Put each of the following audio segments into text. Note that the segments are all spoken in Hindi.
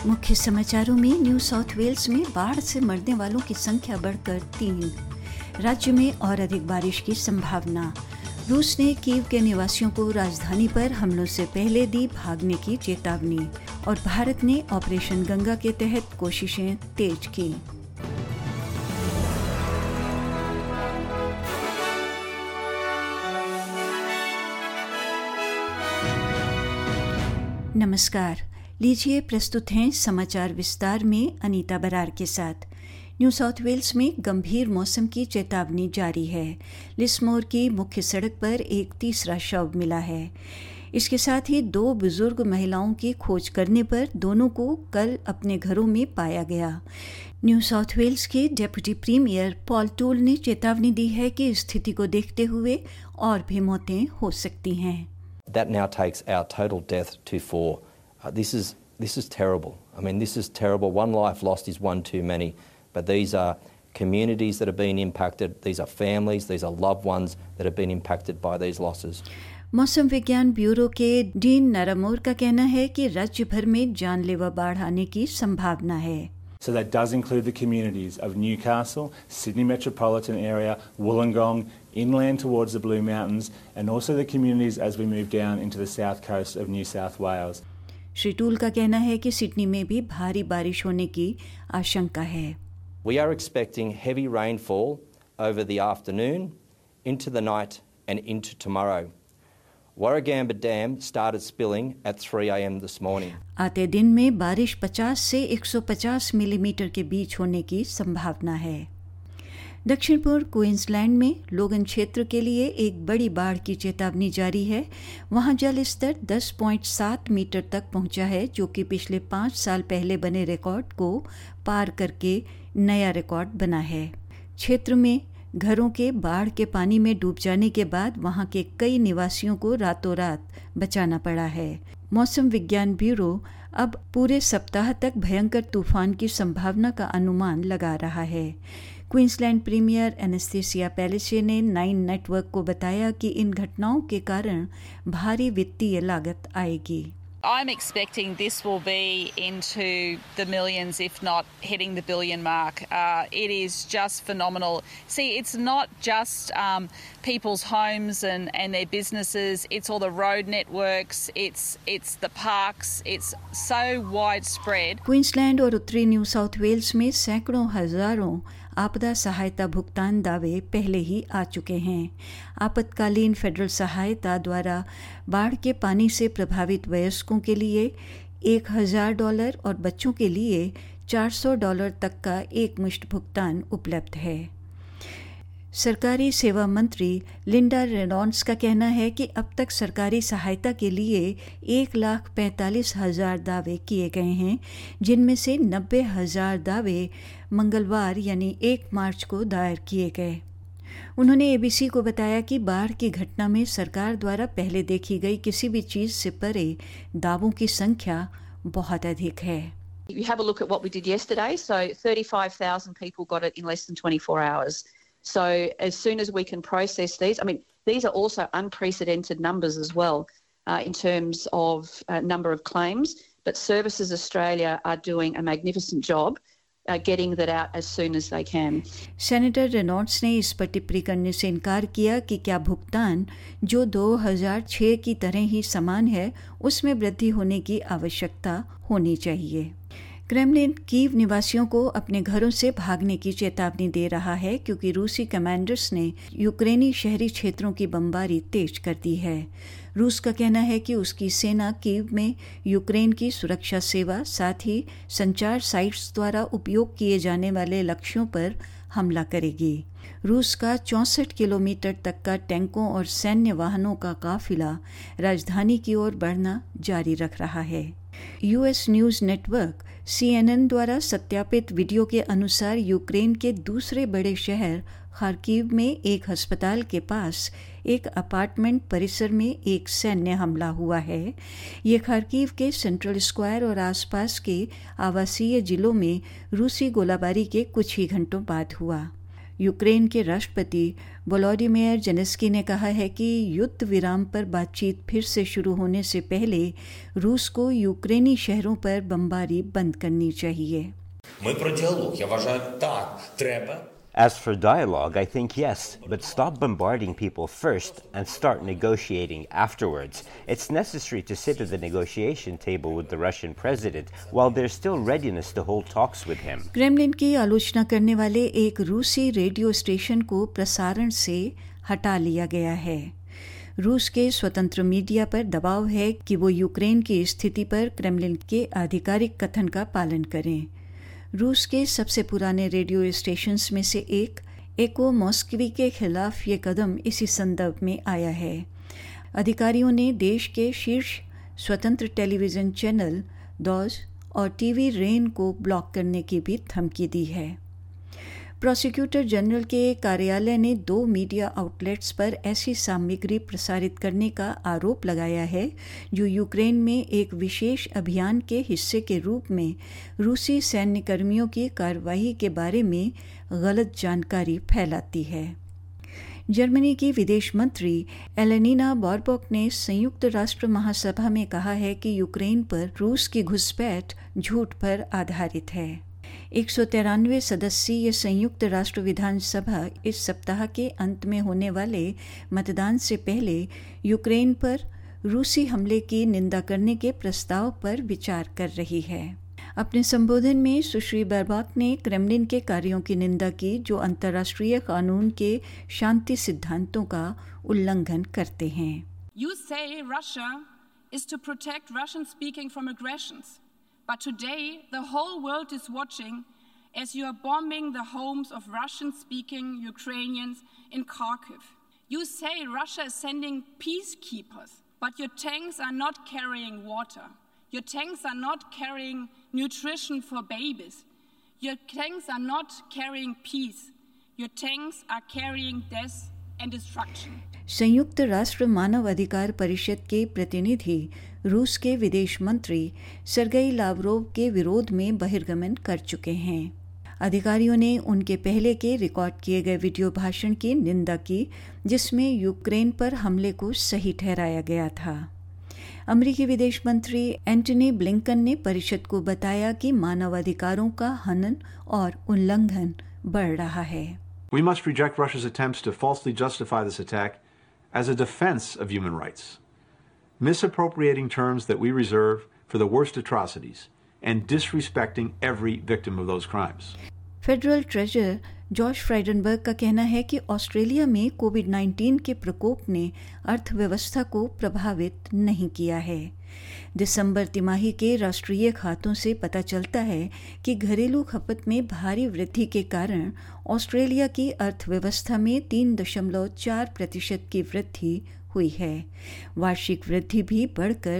मुख्य समाचारों में न्यू साउथ वेल्स में बाढ़ से मरने वालों की संख्या बढ़कर 3। राज्य में और अधिक बारिश की संभावना। रूस ने कीव के निवासियों को राजधानी पर हमलों से पहले दी भागने की चेतावनी। और भारत ने ऑपरेशन गंगा के तहत कोशिशें तेज की। नमस्कार, लीजिए प्रस्तुत हैं समाचार विस्तार में अनीता बरार के साथ। न्यू साउथ वेल्स में गंभीर मौसम की चेतावनी जारी है। लिसमोर की मुख्य सड़क पर एक तीसरा शव मिला है। इसके साथ ही 2 बुजुर्ग महिलाओं की खोज करने पर दोनों को कल अपने घरों में पाया गया। न्यू साउथ वेल्स के डेप्यूटी प्रीमियर पॉल टूल ने चेतावनी दी है कि स्थिति को देखते हुए और भी मौतें हो सकती हैं। That now takes our total death to 4. This is terrible. I mean, this is terrible. One life lost is one too many. But these are communities that have been impacted. These are families. These are loved ones that have been impacted by these losses. मौसम विज्ञान ब्यूरो के डीन नारामोर का कहना है कि राज्य भर में जानलेवा बाढ़ आने की संभावना है। So that does include the communities of Newcastle, Sydney metropolitan area, Wollongong, inland towards the Blue Mountains, and also the communities as we move down into the south coast of New South Wales. Shri Toole का कहना है कि सिडनी में भी भारी बारिश होने की आशंका है। We are expecting heavy rainfall over the afternoon, into the night and into tomorrow. Warragamba Dam started spilling at 3 a.m. this morning. आते दिन में बारिश 50 से 150 मिलीमीटर के बीच होने की संभावना है। दक्षिण पूर्व क्वींसलैंड में लोगन क्षेत्र के लिए एक बड़ी बाढ़ की चेतावनी जारी है। वहां जल स्तर 10.7 मीटर तक पहुंचा है, जो कि पिछले 5 साल पहले बने रिकॉर्ड को पार करके नया रिकॉर्ड बना है। क्षेत्र में घरों के बाढ़ के पानी में डूब जाने के बाद वहां के कई निवासियों को रातों रात बचाना पड़ा है। मौसम विज्ञान ब्यूरो अब पूरे सप्ताह तक भयंकर तूफान की संभावना का अनुमान लगा रहा है। क्वींसलैंड प्रीमियर एनेस्थीसिया पैलेसे ने 9 नेटवर्क को बताया कि इन घटनाओं के कारण भारी वित्तीय लागत आएगी। I'm expecting this will be into the millions, if not hitting the billion mark. It is just phenomenal. See, it's not just people's homes and their businesses. It's all the road networks. It's the parks. It's so widespread. Queensland और उत्तरी न्यू साउथ वेल्स में सैकड़ों हजारों आपदा सहायता भुगतान दावे पहले ही आ चुके हैं। आपातकालीन फेडरल सहायता द्वारा बाढ़ के पानी से प्रभावित वयस्कों के लिए $1,000 और बच्चों के लिए $400 तक का एकमुश्त भुगतान उपलब्ध है। सरकारी सेवा मंत्री लिंडा रेनॉल्ड्स का कहना है कि अब तक सरकारी सहायता के लिए 1,45,000 दावे किए गए हैं, जिनमें से 90,000 दावे मंगलवार यानी 1 मार्च को दायर किए गए। उन्होंने एबीसी को बताया कि बाढ़ की घटना में सरकार द्वारा पहले देखी गई किसी भी चीज़ से परे दावों की संख्या बहुत अधिक है। You have a look at what we did yesterday. So 35,000 people got it in less than 24 hours. So as soon as we can process these, I mean, these are also unprecedented numbers as well in terms of number of claims. But Services Australia are doing a magnificent job getting that out as soon as they can. Senator Reynolds ने इस पर टिप्पणी करने से इनकार किया कि क्या भुगतान जो 2006 की तरह ही समान है, उसमें वृद्धि होने की आवश्यकता होनी चाहिए। क्रेमलिन कीव निवासियों को अपने घरों से भागने की चेतावनी दे रहा है, क्योंकि रूसी कमांडर्स ने यूक्रेनी शहरी क्षेत्रों की बमबारी तेज कर दी है। रूस का कहना है कि उसकी सेना कीव में यूक्रेन की सुरक्षा सेवा, साथ ही संचार साइट्स द्वारा उपयोग किए जाने वाले लक्ष्यों पर हमला करेगी। रूस का 64 किलोमीटर तक का टैंकों और सैन्य वाहनों का काफिला राजधानी की ओर बढ़ना जारी रख रहा है। यूएस न्यूज़ नेटवर्क CNN द्वारा सत्यापित वीडियो के अनुसार यूक्रेन के दूसरे बड़े शहर खार्किव में एक अस्पताल के पास एक अपार्टमेंट परिसर में एक सैन्य हमला हुआ है। ये खार्किव के सेंट्रल स्क्वायर और आसपास के आवासीय जिलों में रूसी गोलाबारी के कुछ ही घंटों बाद हुआ। यूक्रेन के राष्ट्रपति वोलोडिमिर जेलेंस्की ने कहा है कि युद्ध विराम पर बातचीत फिर से शुरू होने से पहले रूस को यूक्रेनी शहरों पर बमबारी बंद करनी चाहिए। Ми про діалог. Я вважаю, так, треба. As for dialogue, I think yes, but stop bombarding people first and start negotiating afterwards. It's necessary to sit at the negotiation table with the Russian president while there's still readiness to hold talks with him. Kremlin की आलोचना करने वाले एक रूसी रेडियो स्टेशन को प्रसारण से हटा लिया गया है। रूस के स्वतंत्र मीडिया पर दबाव है कि वो यूक्रेन की स्थिति पर क्रेमलिन के आधिकारिक कथन का पालन करें। रूस के सबसे पुराने रेडियो स्टेशंस में से एक एको मॉस्कवी के खिलाफ ये कदम इसी संदर्भ में आया है। अधिकारियों ने देश के शीर्ष स्वतंत्र टेलीविज़न चैनल डॉज और टीवी रेन को ब्लॉक करने की भी धमकी दी है। प्रोसिक्यूटर जनरल के कार्यालय ने 2 मीडिया आउटलेट्स पर ऐसी सामग्री प्रसारित करने का आरोप लगाया है जो यूक्रेन में एक विशेष अभियान के हिस्से के रूप में रूसी सैन्य कर्मियों की कार्रवाई के बारे में गलत जानकारी फैलाती है। जर्मनी की विदेश मंत्री एलेनिना बॉरबॉक ने संयुक्त राष्ट्र महासभा में कहा है कि यूक्रेन पर रूस की घुसपैठ झूठ पर आधारित है। 193 सदस्यीय संयुक्त राष्ट्र विधानसभा इस सप्ताह के अंत में होने वाले मतदान से पहले यूक्रेन पर रूसी हमले की निंदा करने के प्रस्ताव पर विचार कर रही है। अपने संबोधन में सुश्री बॉरबॉक ने क्रेमलिन के कार्यों की निंदा की जो अंतर्राष्ट्रीय कानून के शांति सिद्धांतों का उल्लंघन करते हैं। You say Russia is to protect Russian speaking from aggressions. But today, the whole world is watching as you are bombing the homes of Russian-speaking Ukrainians in Kharkiv. You say Russia is sending peacekeepers, but your tanks are not carrying water. Your tanks are not carrying nutrition for babies. Your tanks are not carrying peace. Your tanks are carrying death and destruction. संयुक्त राष्ट्र मानव अधिकार परिषद के प्रतिनिधि रूस के विदेश मंत्री सर्गेई लावरोव के विरोध में बहिर्गमन कर चुके हैं। अधिकारियों ने उनके पहले के रिकॉर्ड किए गए वीडियो भाषण की निंदा की जिसमें यूक्रेन पर हमले को सही ठहराया गया था। अमेरिकी विदेश मंत्री एंटनी ब्लिंकन ने परिषद को बताया कि मानवाधिकारों का हनन और उल्लंघन बढ़ रहा है। We must reject Russia's attempts to falsely justify this attack as a defense of human rights, misappropriating terms that we reserve for the worst atrocities and disrespecting every victim of those crimes. Federal treasurer Josh Frydenberg का कहना है कि ऑस्ट्रेलिया में कोविड-19 के प्रकोप ने अर्थव्यवस्था को प्रभावित नहीं किया है। दिसंबर तिमाही के राष्ट्रीय खातों से पता चलता है कि घरेलू खपत में भारी वृद्धि के कारण ऑस्ट्रेलिया की अर्थव्यवस्था में 3.4% की वृद्धि हुई है। वार्षिक वृद्धि भी बढ़कर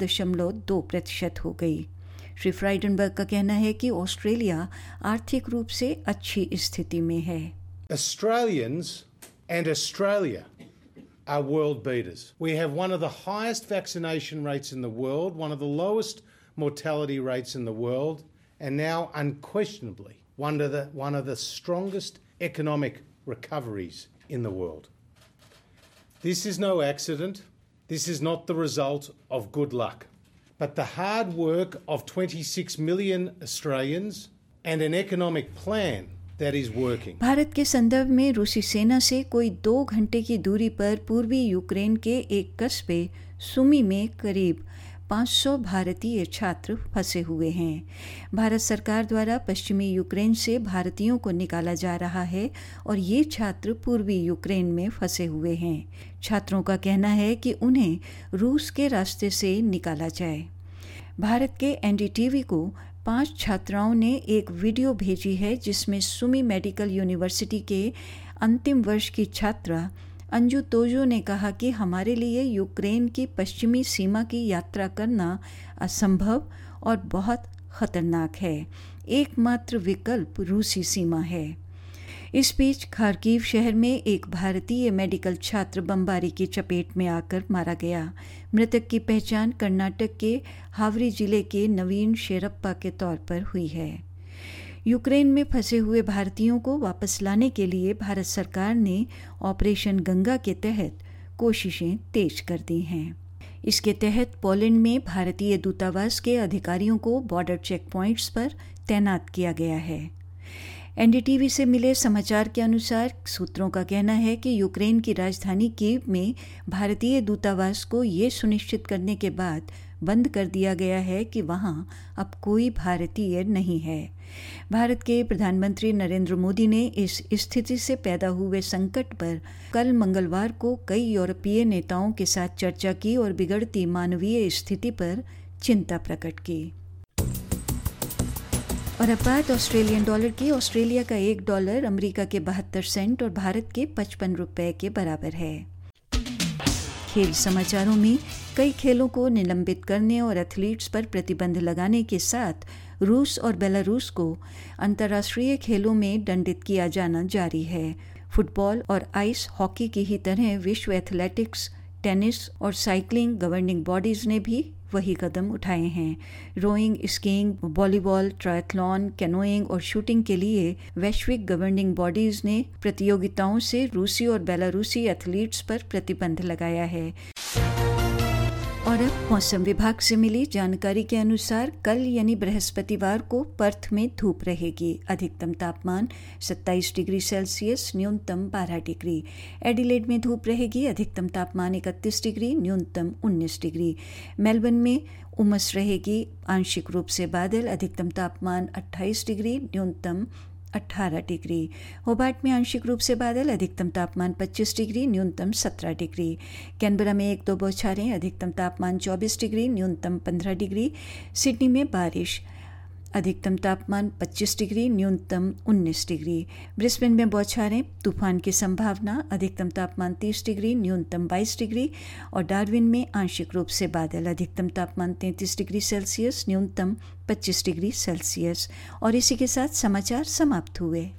4.2% हो गई। श्री फ्राइडनबर्ग का कहना है कि ऑस्ट्रेलिया आर्थिक रूप से अच्छी स्थिति में है। Australians and Australia are world beaters. We have one of the highest vaccination rates in the world, one of the lowest mortality rates in the world, and now unquestionably one of the strongest economic recoveries in the world. This is no accident. This is not the result of good luck, but the hard work of 26 million Australians and an economic plan that is working. Bharat के संदर्भ में रूसी सेना से कोई 2 घंटे की दूरी पर पूर्वी यूक्रेन के एक कस्बे सुमी में करीब 500 भारतीय छात्र फंसे हुए हैं। भारत सरकार द्वारा पश्चिमी यूक्रेन से भारतीयों को निकाला जा रहा है और ये छात्र पूर्वी यूक्रेन में फंसे हुए हैं। छात्रों का कहना है कि उन्हें रूस के रास्ते से निकाला जाए। भारत के एनडीटीवी को 5 छात्राओं ने एक वीडियो भेजी है जिसमें सुमी मेडिकल यूनिवर्सिटी के अंतिम वर्ष की छात्रा अंजू तोजो ने कहा कि हमारे लिए यूक्रेन की पश्चिमी सीमा की यात्रा करना असंभव और बहुत खतरनाक है। एकमात्र विकल्प रूसी सीमा है। इस बीच खार्किव शहर में एक भारतीय मेडिकल छात्र बमबारी की चपेट में आकर मारा गया। मृतक की पहचान कर्नाटक के हावरी जिले के नवीन शेरप्पा के तौर पर हुई है। यूक्रेन में फंसे हुए भारतीयों को वापस लाने के लिए भारत सरकार ने ऑपरेशन गंगा के तहत कोशिशें तेज कर दी हैं। इसके तहत पोलैंड में भारतीय दूतावास के अधिकारियों को बॉर्डर चेक पॉइंट्स पर तैनात किया गया है। एनडीटीवी से मिले समाचार के अनुसार सूत्रों का कहना है कि यूक्रेन की राजधानी कीव में भारतीय दूतावास को ये सुनिश्चित करने के बाद बंद कर दिया गया है कि वहां अब कोई भारतीय नहीं है। भारत के प्रधानमंत्री नरेंद्र मोदी ने इस स्थिति से पैदा हुए संकट पर कल मंगलवार को कई यूरोपीय नेताओं के साथ चर्चा की और बिगड़ती मानवीय स्थिति पर चिंता प्रकट की। और अब बात ऑस्ट्रेलियन डॉलर की। ऑस्ट्रेलिया का $1 अमेरिका के 72 सेंट और भारत के 55 रुपए के बराबर है। खेल समाचारों में कई खेलों को निलंबित करने और एथलीट्स पर प्रतिबंध लगाने के साथ रूस और बेलारूस को अंतर्राष्ट्रीय खेलों में दंडित किया जाना जारी है। फुटबॉल और आइस हॉकी की ही तरह विश्व एथलेटिक्स, टेनिस और साइकिलिंग गवर्निंग बॉडीज ने भी वही कदम उठाए हैं। Rowing, skiing, volleyball, triathlon, canoeing और शूटिंग के लिए वैश्विक गवर्निंग बॉडीज ने प्रतियोगिताओं से रूसी और बेलारूसी एथलीट्स पर प्रतिबंध लगाया है। और अब मौसम विभाग से मिली जानकारी के अनुसार कल यानी बृहस्पतिवार को पर्थ में धूप रहेगी। अधिकतम तापमान 27 डिग्री सेल्सियस, न्यूनतम 12 डिग्री। एडिलेड में धूप रहेगी। अधिकतम तापमान 31 डिग्री, न्यूनतम 19 डिग्री। मेलबर्न में उमस रहेगी, आंशिक रूप से बादल। अधिकतम तापमान 28 डिग्री, न्यूनतम 18 डिग्री। होबार्ट में आंशिक रूप से बादल। अधिकतम तापमान 25 डिग्री, न्यूनतम 17 डिग्री। कैनबरा में 1-2 बौछारें। अधिकतम तापमान 24 डिग्री, न्यूनतम 15 डिग्री। सिडनी में बारिश। अधिकतम तापमान 25 डिग्री, न्यूनतम 19 डिग्री। ब्रिस्बेन में बौछारें, तूफान की संभावना। अधिकतम तापमान 30 डिग्री, न्यूनतम 22 डिग्री। और डार्विन में आंशिक रूप से बादल। अधिकतम तापमान 33 डिग्री सेल्सियस, न्यूनतम 25 डिग्री सेल्सियस। और इसी के साथ समाचार समाप्त हुए।